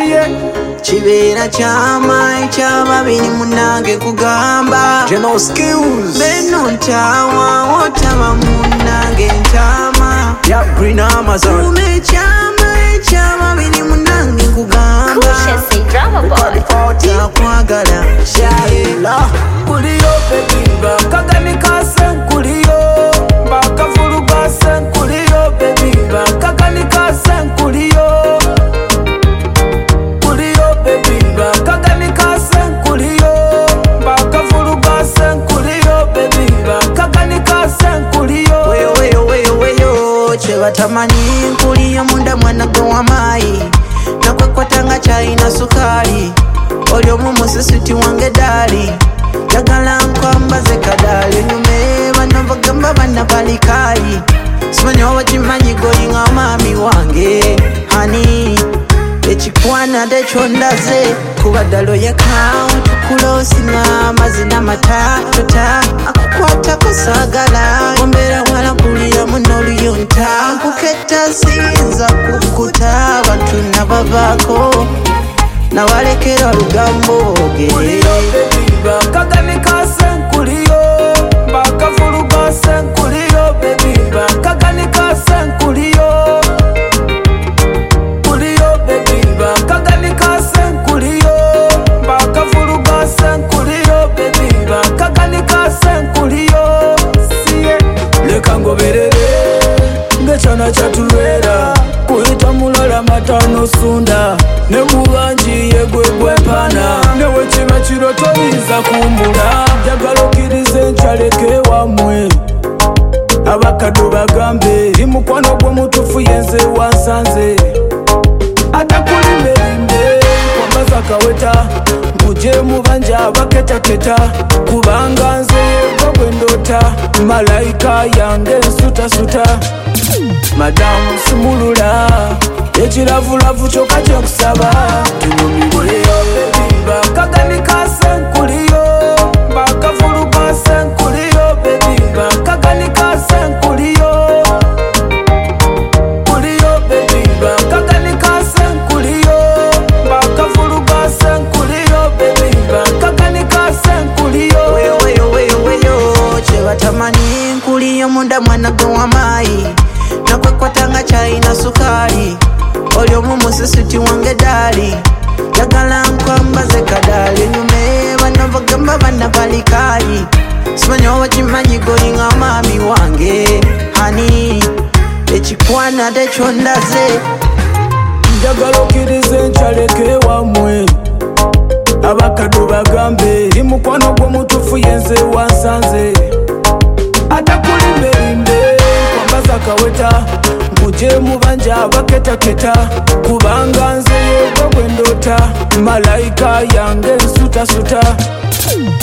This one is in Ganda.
Chibera chama eky'ababiri munange kugamba General Skills beno ntawa otaba munange ntama Yeah, Green Amazon Ume chama eky'ababiri munange kugamba Kusha say drama boy. Takwagala Shaila Kuliyo baby bakaganika senkuliyo bakavuluga senkuliyo baby bakaganika senkuliyo kuliyo baby bakaganika senkuliyo bakavuluga senkuliyo baby bakaganika senkuliyo weyo kyebatamanyi nkuliyo munda mwana gwe wamayi nakwekwatanga kyalina sukali oli omu musisiti wange daali jagala nkwambaze kadaali enyume bano bagamba bana balikayi simanyi oba kimanyi goyinga maami wange hani ekikwana tekyondaze kuba ddala oyakawunti kulosinga amazina matatota akukwatako saagala ombeera wala kuliya munoluyonta nkuketta siyinza kukkuta abantu nabavaako nawalekera lugambo kuliyo baby bakaganika senkuliyo bakavuluga senkuliyo baby bakaganika senkuliyo kuliyo baby bakaganika senkuliyo bakavuluga senkuliyo baby bakaganika senkuliyo siye leka ngoberere ngekyana kyatulwera kuyita mulala matano sunda ne mubanji yegwegwe mpana newe kiba kiro toyinza kumbula njagala okkirize nkyaleke wamwe abakadde bagambe li mukwano gw'omutuufu yenze wansanze atakulimbelimbe kwambaza kaweta nkuje mubanja baketaketa kubanga nze yegwe bwe ndota malayika yange nsutasuta madamu simulula ekiravulavu kyokka kyenkusaba tunyumirweyo bakaganika senkuliyo bakavuluga senkuliyo bebi bakaganika senkuliyo kuliyo bebi bakaganika senkuliyo bakavuluga senkuliyo bebi bakaganika senkuliyo weyo kyebatamanyi nkuliyo munda mwana gwe wamayi nakwekwatanga kyalina sukali oli omu musisiti wange daali jagala nkwambaze kadaali enyume bano bagamba bana balikayi simanyi oba kimanyi goyinga maami wange hani ekikwana tekyondaze njagala okkirize nkyaleke wamwe abakadde bagambe li mukwano gw'omutuufu yenze wansanze atakulimbelimbe kwambaza kaweta nkuje mubanja baketaketa kubanga nze yegwe bwe ndota malayika yange nsutasuta